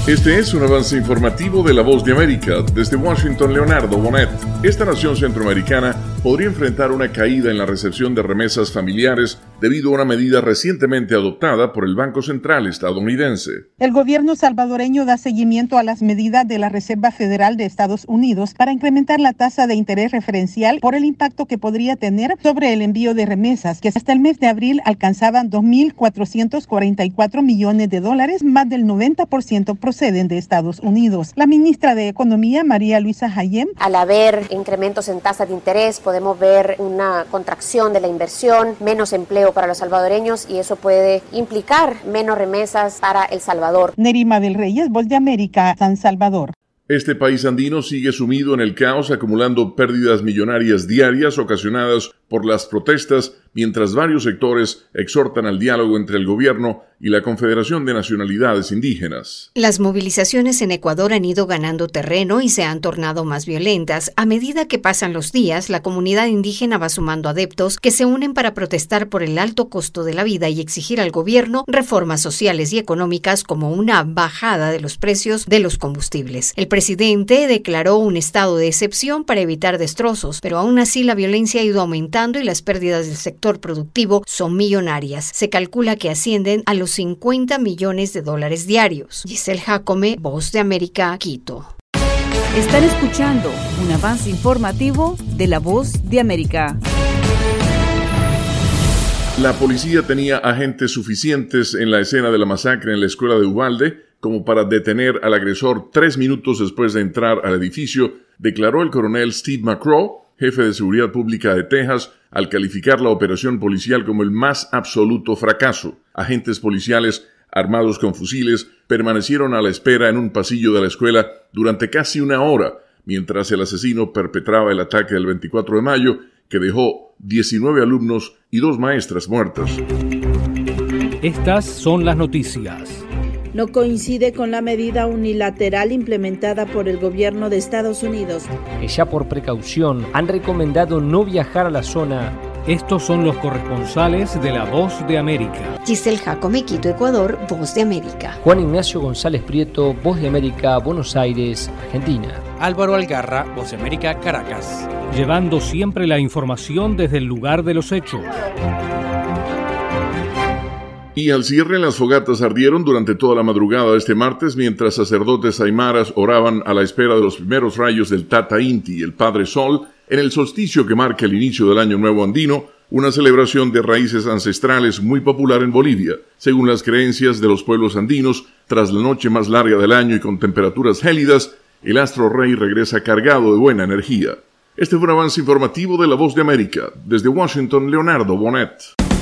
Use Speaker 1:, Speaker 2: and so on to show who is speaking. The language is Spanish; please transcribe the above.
Speaker 1: Este es un avance informativo de La Voz de América. Desde Washington, Leonardo Bonet. Esta nación centroamericana podría enfrentar una caída en la recepción de remesas familiares debido a una medida recientemente adoptada por el Banco Central estadounidense.
Speaker 2: El gobierno salvadoreño da seguimiento a las medidas de la Reserva Federal de Estados Unidos para incrementar la tasa de interés referencial por el impacto que podría tener sobre el envío de remesas, que hasta el mes de abril alcanzaban $2.444 millones, más del 90% proceden de Estados Unidos. La ministra de Economía, María Luisa Hayem.
Speaker 3: Al haber incrementos en tasa de interés, podemos ver una contracción de la inversión, menos empleo para los salvadoreños y eso puede implicar menos remesas para El Salvador.
Speaker 2: Neri Mabel Reyes, Voz de América, San Salvador.
Speaker 1: Este país andino sigue sumido en el caos, acumulando pérdidas millonarias diarias ocasionadas por las protestas, mientras varios sectores exhortan al diálogo entre el gobierno y la Confederación de Nacionalidades Indígenas.
Speaker 4: Las movilizaciones en Ecuador han ido ganando terreno y se han tornado más violentas. A medida que pasan los días, la comunidad indígena va sumando adeptos que se unen para protestar por el alto costo de la vida y exigir al gobierno reformas sociales y económicas como una bajada de los precios de los combustibles. El presidente declaró un estado de excepción para evitar destrozos, pero aún así la violencia ha ido aumentando y las pérdidas del sector productivo son millonarias. Se calcula que ascienden a los $50 millones diarios. Giselle Jacome, Voz de América, Quito.
Speaker 5: Están escuchando un avance informativo de La Voz de América.
Speaker 1: La policía tenía agentes suficientes en la escena de la masacre en la escuela de Uvalde como para detener al agresor 3 minutos después de entrar al edificio, declaró el coronel Steve McCraw, jefe de Seguridad Pública de Texas, al calificar la operación policial como el más absoluto fracaso. Agentes policiales armados con fusiles permanecieron a la espera en un pasillo de la escuela durante casi 1 hora, mientras el asesino perpetraba el ataque del 24 de mayo, que dejó 19 alumnos y 2 maestras muertas.
Speaker 6: Estas son las noticias.
Speaker 7: No coincide con la medida unilateral implementada por el gobierno de Estados Unidos,
Speaker 8: que ya por precaución han recomendado no viajar a la zona.
Speaker 6: Estos son los corresponsales de La Voz de América.
Speaker 4: Giselle Jacome, Quito, Ecuador, Voz de América.
Speaker 8: Juan Ignacio González Prieto, Voz de América, Buenos Aires, Argentina.
Speaker 9: Álvaro Algarra, Voz de América, Caracas.
Speaker 6: Llevando siempre la información desde el lugar de los hechos.
Speaker 1: Y al cierre, las fogatas ardieron durante toda la madrugada de este martes mientras sacerdotes aymaras oraban a la espera de los primeros rayos del Tata Inti, el Padre Sol, en el solsticio que marca el inicio del Año Nuevo Andino, una celebración de raíces ancestrales muy popular en Bolivia. Según las creencias de los pueblos andinos, tras la noche más larga del año y con temperaturas gélidas, el astro rey regresa cargado de buena energía. Este fue un avance informativo de La Voz de América. Desde Washington, Leonardo Bonet.